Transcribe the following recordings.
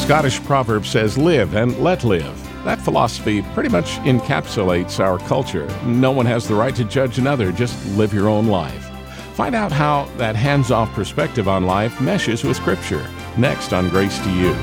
Scottish proverb says, live and let live. That philosophy pretty much encapsulates our culture. No one has the right to judge another, just live your own life. Find out how that hands-off perspective on life meshes with Scripture. Next on Grace to You.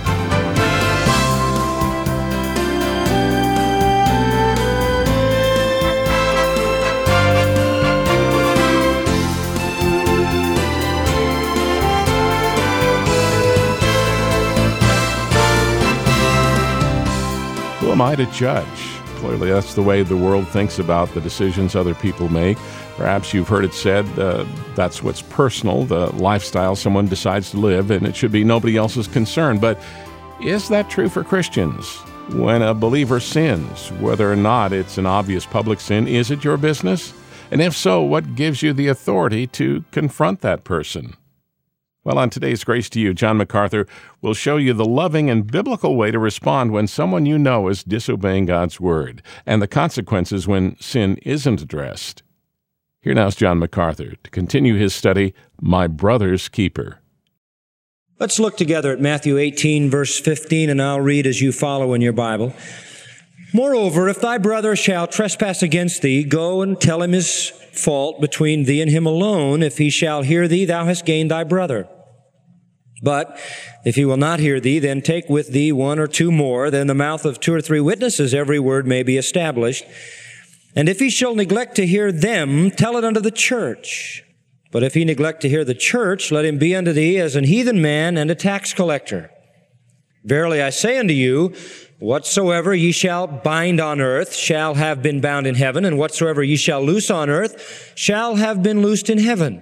Who am I to judge? Clearly, that's the way the world thinks about the decisions other people make. Perhaps you've heard it said that's what's personal, the lifestyle someone decides to live, and it should be nobody else's concern. But is that true for Christians? When a believer sins, whether or not it's an obvious public sin, is it your business? And if so, what gives you the authority to confront that person? Well, on today's Grace to You, John MacArthur will show you the loving and biblical way to respond when someone you know is disobeying God's Word, and the consequences when sin isn't addressed. Here now is John MacArthur to continue his study, My Brother's Keeper. Let's look together at Matthew 18, verse 15, and I'll read as you follow in your Bible. Moreover, if thy brother shall trespass against thee, go and tell him his fault between thee and him alone. If he shall hear thee, thou hast gained thy brother. But if he will not hear thee, then take with thee one or two more, that in the mouth of two or three witnesses every word may be established. And if he shall neglect to hear them, tell it unto the church. But if he neglect to hear the church, let him be unto thee as an heathen man and a tax collector. Verily I say unto you, whatsoever ye shall bind on earth shall have been bound in heaven, and whatsoever ye shall loose on earth shall have been loosed in heaven.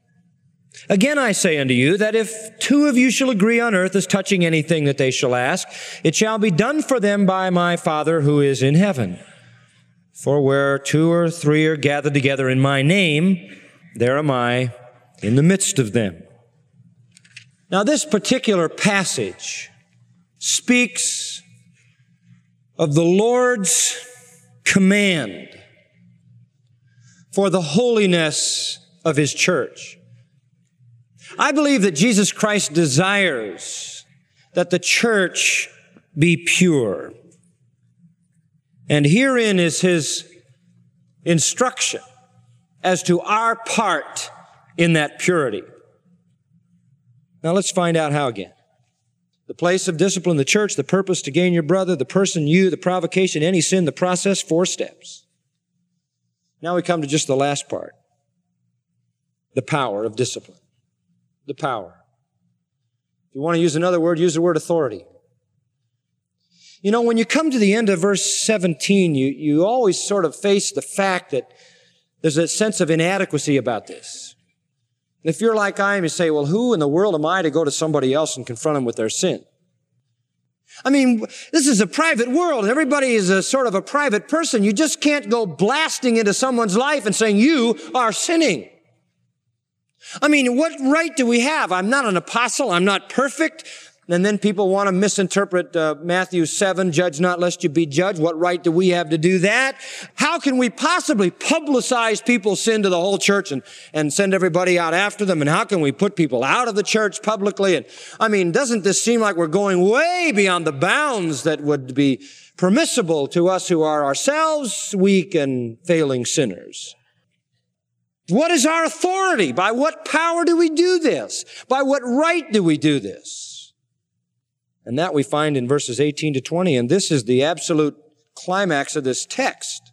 Again I say unto you, that if two of you shall agree on earth as touching anything that they shall ask, it shall be done for them by my Father who is in heaven. For where two or three are gathered together in my name, there am I in the midst of them. Now this particular passage speaks of the Lord's command for the holiness of His church. I believe that Jesus Christ desires that the church be pure. And herein is His instruction as to our part in that purity. Now let's find out how again. The place of discipline, the church, the purpose to gain your brother, the person, you, the provocation, any sin, the process, 4 steps. Now we come to just the last part. The power of discipline. The power. If you want to use another word, use the word authority. You know, when you come to the end of verse 17, you always sort of face the fact that there's a sense of inadequacy about this. If you're like I am, you say, well, who in the world am I to go to somebody else and confront them with their sin? I mean, this is a private world. Everybody is a sort of a private person. You just can't go blasting into someone's life and saying, you are sinning. I mean, what right do we have? I'm not an apostle. I'm not perfect. And then people want to misinterpret Matthew 7, judge not lest you be judged. What right do we have to do that? How can we possibly publicize people's sin to the whole church and send everybody out after them? And how can we put people out of the church publicly? And I mean, doesn't this seem like we're going way beyond the bounds that would be permissible to us who are ourselves weak and failing sinners? What is our authority? By what power do we do this? By what right do we do this? And that we find in verses 18 to 20, and this is the absolute climax of this text.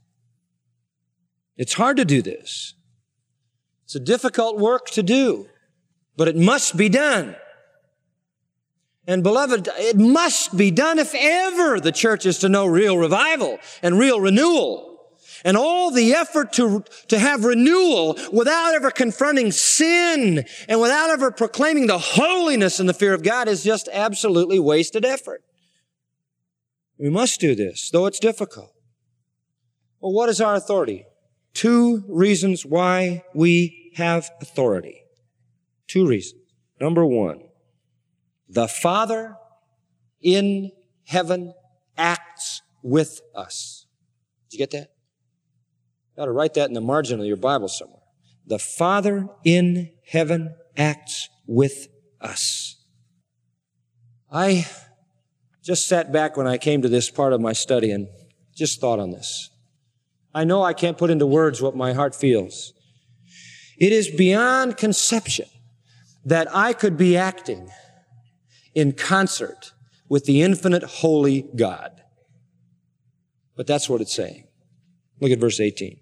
It's hard to do this. It's a difficult work to do, but it must be done. And beloved, it must be done if ever the church is to know real revival and real renewal. And all the effort to have renewal without ever confronting sin and without ever proclaiming the holiness and the fear of God is just absolutely wasted effort. We must do this, though it's difficult. Well, what is our authority? 2 reasons why we have authority. 2 reasons. Number 1, the Father in heaven acts with us. Did you get that? You ought to write that in the margin of your Bible somewhere. The Father in heaven acts with us. I just sat back when I came to this part of my study and just thought on this. I know I can't put into words what my heart feels. It is beyond conception that I could be acting in concert with the infinite holy God. But that's what it's saying. Look at verse 18.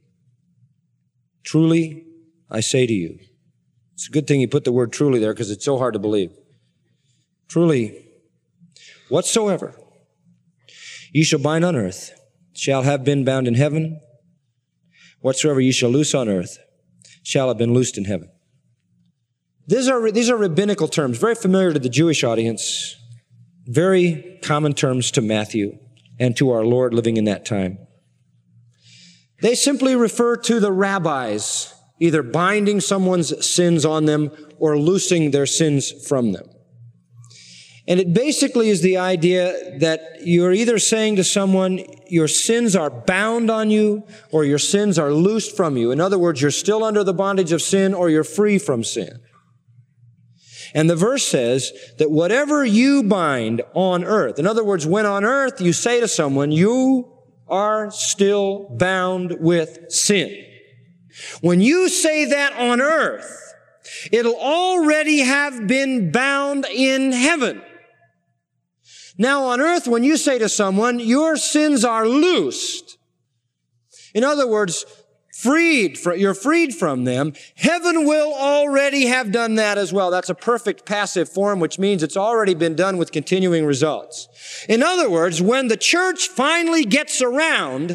Truly, I say to you. It's a good thing you put the word truly there because it's so hard to believe. Truly, whatsoever ye shall bind on earth shall have been bound in heaven. Whatsoever ye shall loose on earth shall have been loosed in heaven. These are rabbinical terms, very familiar to the Jewish audience, very common terms to Matthew and to our Lord living in that time. They simply refer to the rabbis either binding someone's sins on them or loosing their sins from them. And it basically is the idea that you're either saying to someone, your sins are bound on you or your sins are loosed from you. In other words, you're still under the bondage of sin or you're free from sin. And the verse says that whatever you bind on earth, in other words, when on earth you say to someone, you are still bound with sin. When you say that on earth, it'll already have been bound in heaven. Now on earth, when you say to someone, your sins are loosed, in other words, you're freed from them, heaven will already have done that as well. That's a perfect passive form, which means it's already been done with continuing results. In other words, when the church finally gets around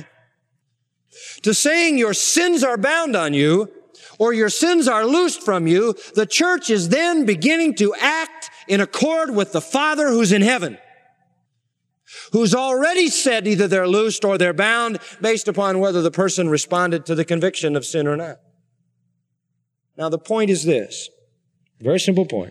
to saying your sins are bound on you or your sins are loosed from you, the church is then beginning to act in accord with the Father who's in heaven, who's already said either they're loosed or they're bound based upon whether the person responded to the conviction of sin or not. Now, the point is this, very simple point.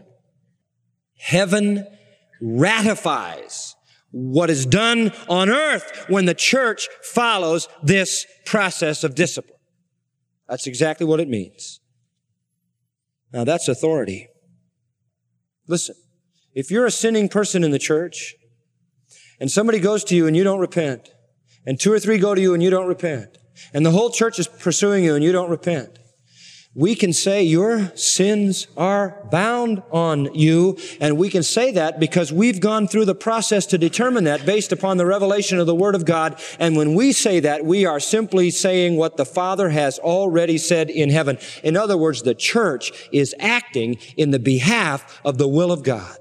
Heaven ratifies what is done on earth when the church follows this process of discipline. That's exactly what it means. Now, that's authority. Listen, if you're a sinning person in the church, and somebody goes to you and you don't repent, and 2 or 3 go to you and you don't repent, and the whole church is pursuing you and you don't repent, we can say your sins are bound on you, and we can say that because we've gone through the process to determine that based upon the revelation of the Word of God, and when we say that, we are simply saying what the Father has already said in heaven. In other words, the church is acting in the behalf of the will of God.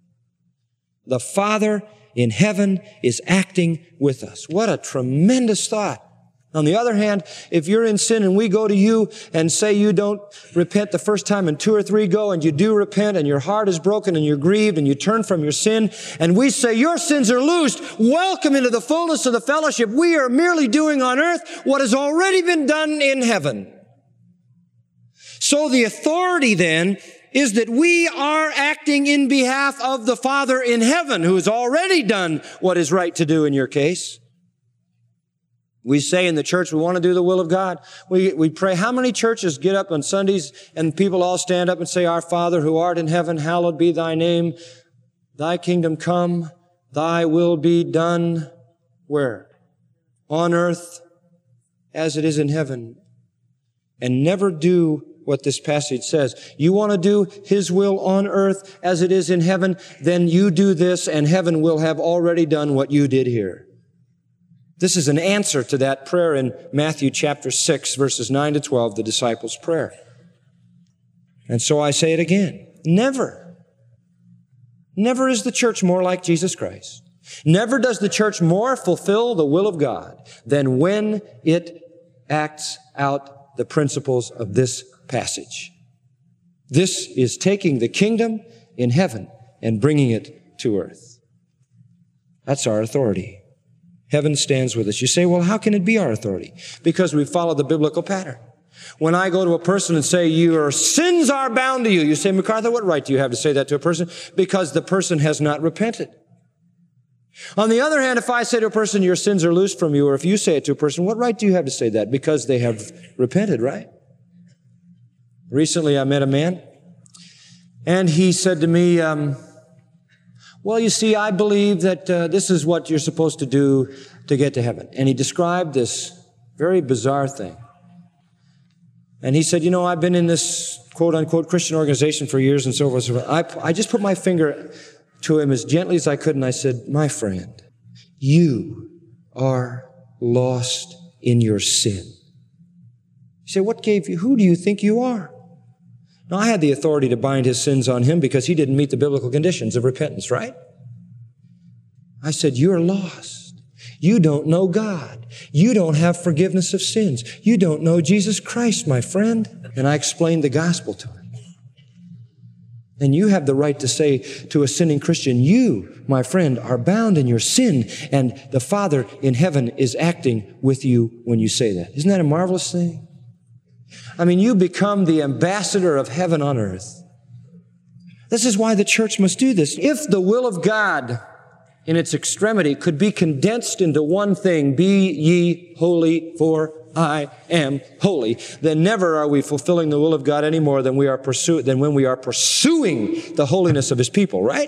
The Father in heaven is acting with us. What a tremendous thought. On the other hand, if you're in sin and we go to you and say you don't repent the first time and 2 or 3 go and you do repent and your heart is broken and you're grieved and you turn from your sin and we say your sins are loosed, welcome into the fullness of the fellowship. We are merely doing on earth what has already been done in heaven. So the authority then is that we are acting in behalf of the Father in heaven who has already done what is right to do in your case. We say in the church we want to do the will of God. We pray. How many churches get up on Sundays and people all stand up and say, Our Father who art in heaven, hallowed be thy name. Thy kingdom come, thy will be done. Where? On earth as it is in heaven. And never do what this passage says. You want to do His will on earth as it is in heaven, then you do this and heaven will have already done what you did here. This is an answer to that prayer in Matthew chapter 6, verses 9 to 12, the disciples' prayer. And so I say it again. Never is the church more like Jesus Christ. Never does the church more fulfill the will of God than when it acts out the principles of this passage. This is taking the kingdom in heaven and bringing it to earth. That's our authority. Heaven stands with us. You say, well, how can it be our authority? Because we follow the biblical pattern. When I go to a person and say, your sins are bound to you, you say, MacArthur, what right do you have to say that to a person? Because the person has not repented. On the other hand, if I say to a person, your sins are loosed from you, or if you say it to a person, what right do you have to say that? Because they have repented, right? Recently, I met a man, and he said to me, Well, you see, I believe that this is what you're supposed to do to get to heaven. And he described this very bizarre thing. And he said, I've been in this quote-unquote Christian organization for years and so forth. I just put my finger to him as gently as I could, and I said, my friend, you are lost in your sin. He said, who do you think you are? Now, I had the authority to bind his sins on him because he didn't meet the biblical conditions of repentance, right? I said, you're lost. You don't know God. You don't have forgiveness of sins. You don't know Jesus Christ, my friend. And I explained the gospel to him. And you have the right to say to a sinning Christian, you, my friend, are bound in your sin, and the Father in heaven is acting with you when you say that. Isn't that a marvelous thing? I mean, you become the ambassador of heaven on earth. This is why the church must do this. If the will of God in its extremity could be condensed into one thing, be ye holy, for I am holy, then never are we fulfilling the will of God any more than when we are pursuing the holiness of His people, right?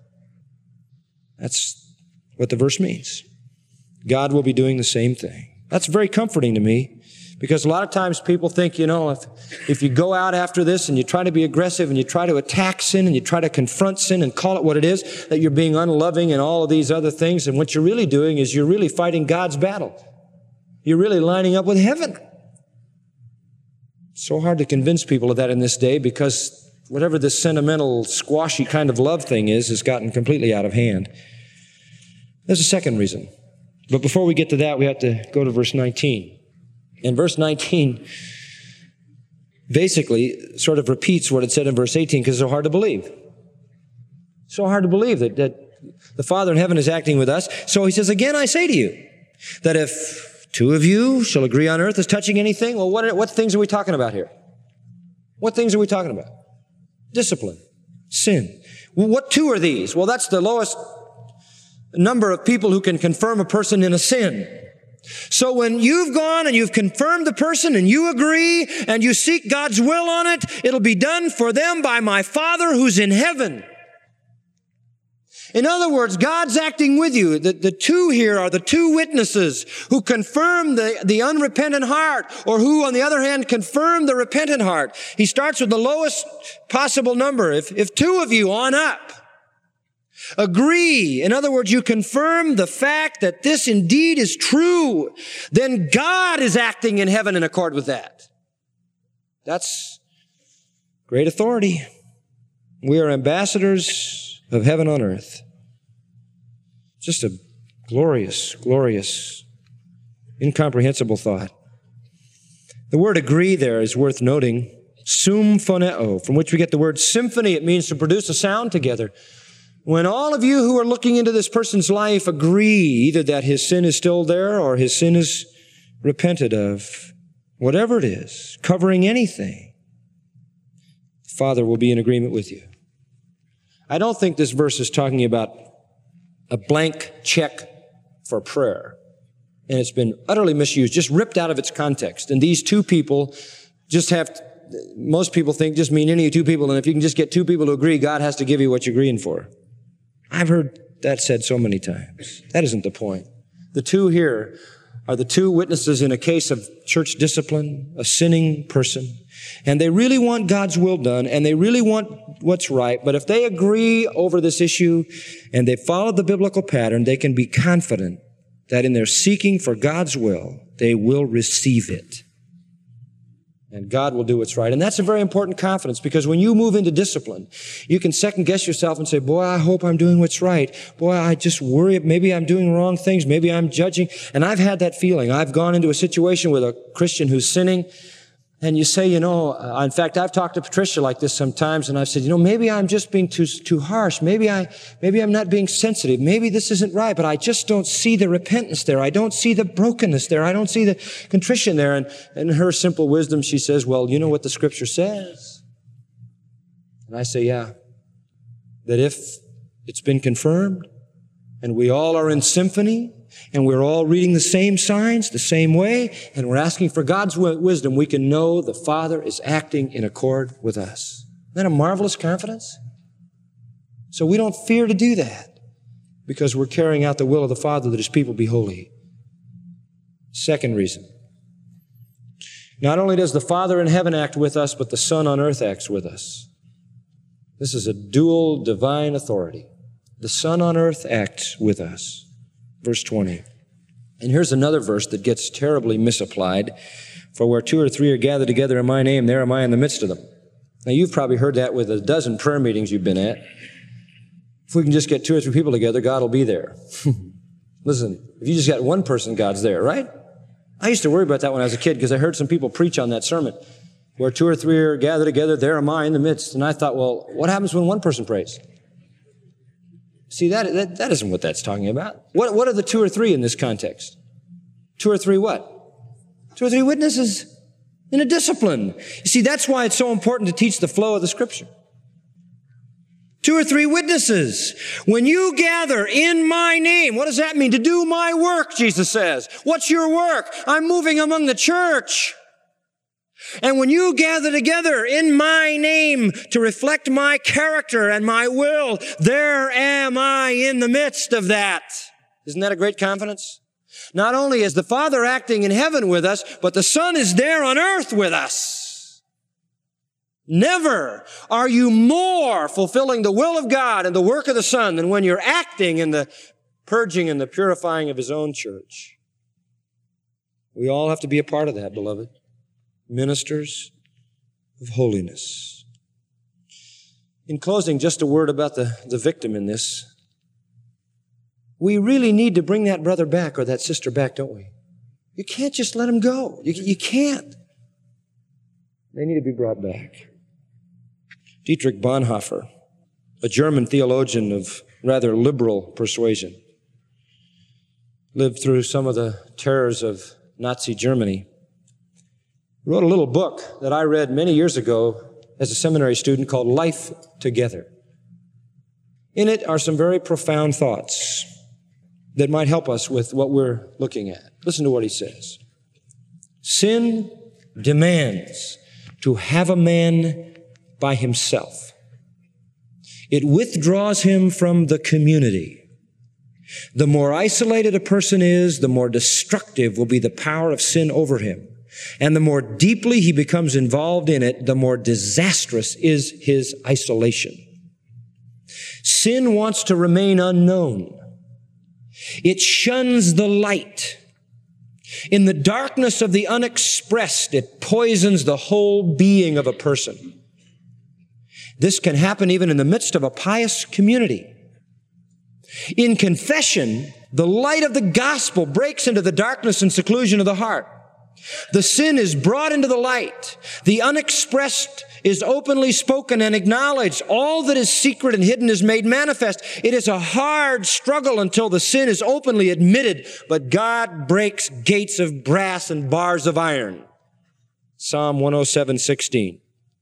That's what the verse means. God will be doing the same thing. That's very comforting to me, because a lot of times people think, if you go out after this and you try to be aggressive and you try to attack sin and you try to confront sin and call it what it is, that you're being unloving and all of these other things. And what you're really doing is you're really fighting God's battle. You're really lining up with heaven. It's so hard to convince people of that in this day, because whatever this sentimental, squashy kind of love thing is has gotten completely out of hand. There's a second reason. But before we get to that, we have to go to verse 19. And verse 19 basically sort of repeats what it said in verse 18, because it's so hard to believe. So hard to believe that the Father in heaven is acting with us. So he says, again, I say to you, that if two of you shall agree on earth as touching anything, well, what things are we talking about here? What things are we talking about? Discipline, sin. Well, what two are these? Well, that's the lowest number of people who can confirm a person in a sin. So when you've gone and you've confirmed the person and you agree and you seek God's will on it, it'll be done for them by my Father who's in heaven. In other words, God's acting with you. The two here are the two witnesses who confirm the unrepentant heart, or who, on the other hand, confirm the repentant heart. He starts with the lowest possible number. If two of you on up agree, in other words, you confirm the fact that this indeed is true, then God is acting in heaven in accord with that. That's great authority. We are ambassadors of heaven on earth. Just a glorious, glorious, incomprehensible thought. The word agree there is worth noting. Symphoneo, from which we get the word symphony. It means to produce a sound together. When all of you who are looking into this person's life agree either that his sin is still there or his sin is repented of, whatever it is, covering anything, the Father will be in agreement with you. I don't think this verse is talking about a blank check for prayer. And it's been utterly misused, just ripped out of its context. And these two people most people think just mean any two people. And if you can just get two people to agree, God has to give you what you're agreeing for. I've heard that said so many times. That isn't the point. The two here are the two witnesses in a case of church discipline, a sinning person. And they really want God's will done, and they really want what's right. But if they agree over this issue and they follow the biblical pattern, they can be confident that in their seeking for God's will, they will receive it. And God will do what's right. And that's a very important confidence, because when you move into discipline, you can second guess yourself and say, boy, I hope I'm doing what's right. Boy, I just worry, maybe I'm doing wrong things. Maybe I'm judging. And I've had that feeling. I've gone into a situation with a Christian who's sinning, and you say, in fact, I've talked to Patricia like this sometimes, and I've said, maybe I'm just being too harsh. Maybe I'm not being sensitive. Maybe this isn't right, but I just don't see the repentance there. I don't see the brokenness there. I don't see the contrition there. And in her simple wisdom, she says, well, you know what the Scripture says? And I say, yeah, that if it's been confirmed, and we all are in symphony, and we're all reading the same signs, the same way, and we're asking for God's wisdom, we can know the Father is acting in accord with us. Isn't that a marvelous confidence? So we don't fear to do that because we're carrying out the will of the Father that His people be holy. Second reason. Not only does the Father in heaven act with us, but the Son on earth acts with us. This is a dual divine authority. The Son on earth acts with us. Verse 20. And here's another verse that gets terribly misapplied. For where 2 or 3 are gathered together in my name, there am I in the midst of them. Now, you've probably heard that with a dozen prayer meetings you've been at. If we can just get 2 or 3 people together, God will be there. Listen, if you just got one person, God's there, right? I used to worry about that when I was a kid because I heard some people preach on that sermon. Where 2 or 3 are gathered together, there am I in the midst. And I thought, well, what happens when one person prays? See, that isn't what that's talking about. What are the 2 or 3 in this context? 2 or 3 what? 2 or 3 witnesses in a discipline. You see, that's why it's so important to teach the flow of the Scripture. 2 or 3 witnesses. When you gather in my name, what does that mean? To do my work, Jesus says. What's your work? I'm moving among the church. And when you gather together in my name to reflect my character and my will, there am I in the midst of that. Isn't that a great confidence? Not only is the Father acting in heaven with us, but the Son is there on earth with us. Never are you more fulfilling the will of God and the work of the Son than when you're acting in the purging and the purifying of His own church. We all have to be a part of that, beloved. Ministers of holiness. In closing, just a word about the victim in this. We really need to bring that brother back or that sister back, don't we? You can't just let them go. You can't. They need to be brought back. Dietrich Bonhoeffer, a German theologian of rather liberal persuasion, lived through some of the terrors of Nazi Germany. He wrote a little book that I read many years ago as a seminary student called Life Together. In it are some very profound thoughts that might help us with what we're looking at. Listen to what he says. Sin demands to have a man by himself. It withdraws him from the community. The more isolated a person is, the more destructive will be the power of sin over him. And the more deeply he becomes involved in it, the more disastrous is his isolation. Sin wants to remain unknown. It shuns the light. In the darkness of the unexpressed, it poisons the whole being of a person. This can happen even in the midst of a pious community. In confession, the light of the gospel breaks into the darkness and seclusion of the heart. The sin is brought into the light. The unexpressed is openly spoken and acknowledged. All that is secret and hidden is made manifest. It is a hard struggle until the sin is openly admitted, but God breaks gates of brass and bars of iron. Psalm 107:16.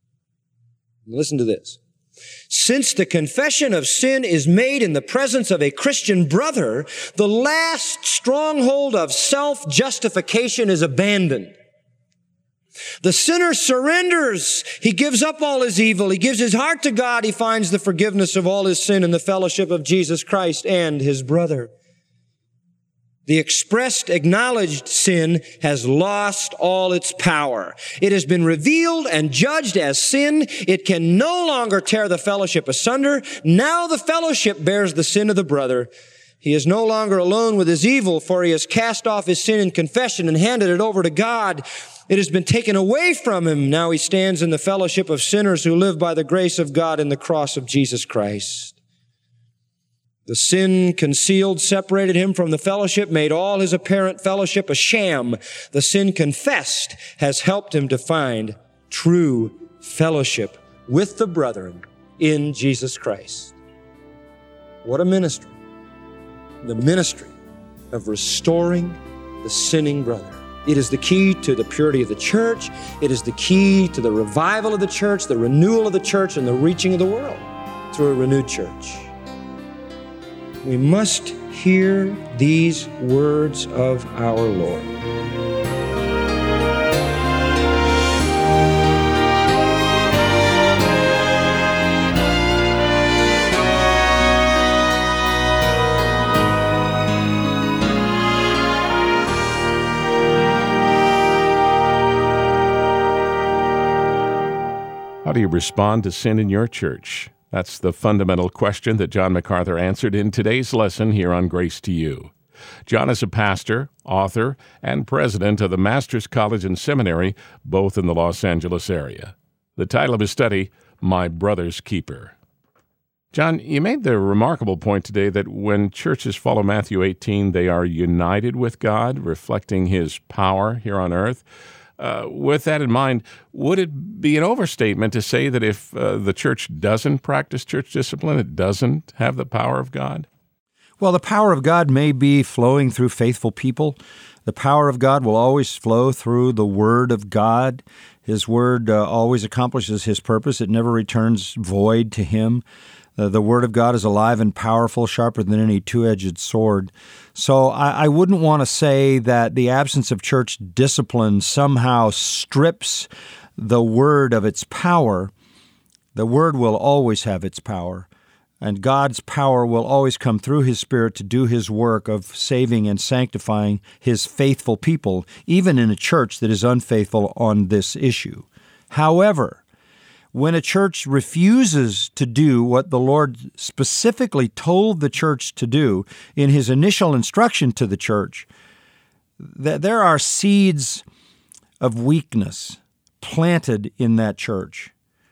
Listen to this. Since the confession of sin is made in the presence of a Christian brother, the last stronghold of self-justification is abandoned. The sinner surrenders. He gives up all his evil. He gives his heart to God. He finds the forgiveness of all his sin in the fellowship of Jesus Christ and his brother. The expressed, acknowledged sin has lost all its power. It has been revealed and judged as sin. It can no longer tear the fellowship asunder. Now the fellowship bears the sin of the brother. He is no longer alone with his evil, for he has cast off his sin in confession and handed it over to God. It has been taken away from him. Now he stands in the fellowship of sinners who live by the grace of God in the cross of Jesus Christ. The sin concealed separated him from the fellowship, made all his apparent fellowship a sham. The sin confessed has helped him to find true fellowship with the brethren in Jesus Christ. What a ministry. The ministry of restoring the sinning brother. It is the key to the purity of the church. It is the key to the revival of the church, the renewal of the church, and the reaching of the world through a renewed church. We must hear these words of our Lord. How do you respond to sin in your church? That's the fundamental question that John MacArthur answered in today's lesson here on Grace to You. John is a pastor, author, and president of the Master's College and Seminary, both in the Los Angeles area. The title of his study, My Brother's Keeper. John, you made the remarkable point today that when churches follow Matthew 18, they are united with God, reflecting His power here on earth. With that in mind, would it be an overstatement to say that if the church doesn't practice church discipline, it doesn't have the power of God? Well, the power of God may be flowing through faithful people. The power of God will always flow through the Word of God. His Word always accomplishes His purpose. It never returns void to Him. The Word of God is alive and powerful, sharper than any two-edged sword. So I wouldn't want to say that the absence of church discipline somehow strips the Word of its power. The Word will always have its power, and God's power will always come through His Spirit to do His work of saving and sanctifying His faithful people, even in a church that is unfaithful on this issue. However, when a church refuses to do what the Lord specifically told the church to do in His initial instruction to the church, there are seeds of weakness planted in that church.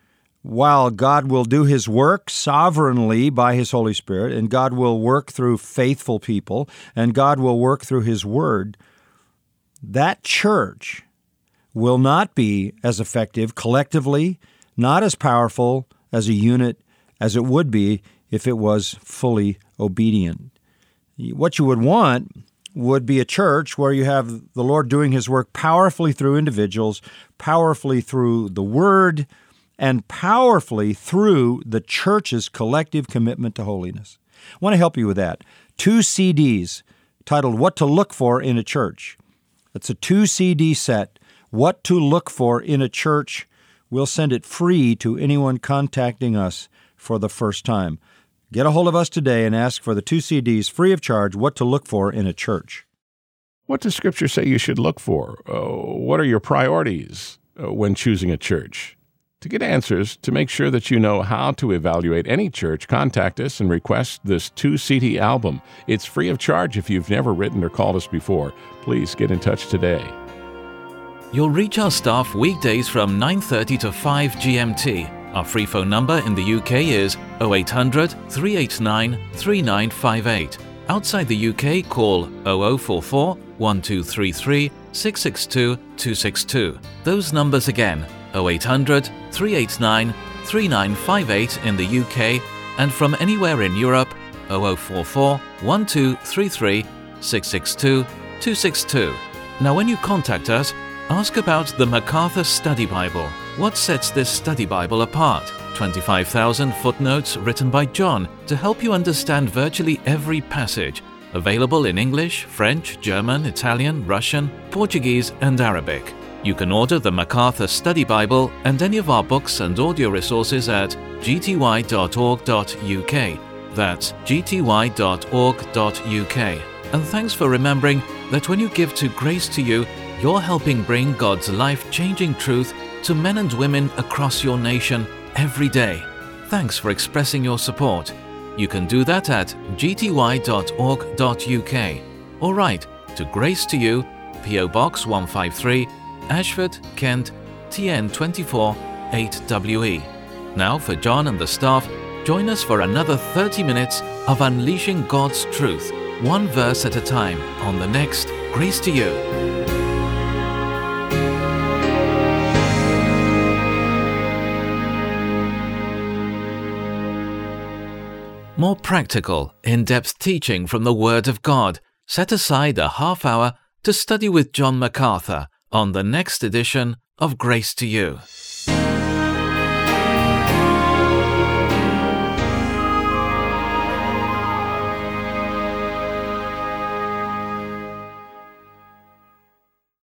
While God will do His work sovereignly by His Holy Spirit, and God will work through faithful people, and God will work through His Word, that church will not be as effective collectively, not as powerful as a unit as it would be if it was fully obedient. What you would want would be a church where you have the Lord doing His work powerfully through individuals, powerfully through the Word, and powerfully through the church's collective commitment to holiness. I want to help you with that. 2 CDs titled What to Look For in a Church. It's a 2 CD set, What to Look For in a Church. We'll send it free to anyone contacting us for the first time. Get a hold of us today and ask for the 2 CDs free of charge, What to Look For in a Church. What does Scripture say you should look for? What are your priorities when choosing a church? To get answers, to make sure that you know how to evaluate any church, contact us and request this 2 CD album. It's free of charge if you've never written or called us before. Please get in touch today. You'll reach our staff weekdays from 9:30 to 5 GMT. Our free phone number in the UK is 0800 389 3958. Outside the UK, call 0044 1233 662 262. Those numbers again, 0800 389 3958 in the UK, and from anywhere in Europe, 0044 1233 662 262. Now when you contact us, ask about the MacArthur Study Bible. What sets this study Bible apart? 25,000 footnotes written by John to help you understand virtually every passage. Available in English, French, German, Italian, Russian, Portuguese, and Arabic. You can order the MacArthur Study Bible and any of our books and audio resources at gty.org.uk. That's gty.org.uk. And thanks for remembering that when you give to Grace to You, you're helping bring God's life-changing truth to men and women across your nation every day. Thanks for expressing your support. You can do that at gty.org.uk or write to Grace to You, P.O. Box 153, Ashford, Kent, TN 24 8WE. Now for John and the staff, join us for another 30 minutes of unleashing God's truth, one verse at a time, on the next Grace to You. More practical, in-depth teaching from the Word of God. Set aside a half hour to study with John MacArthur on the next edition of Grace to You.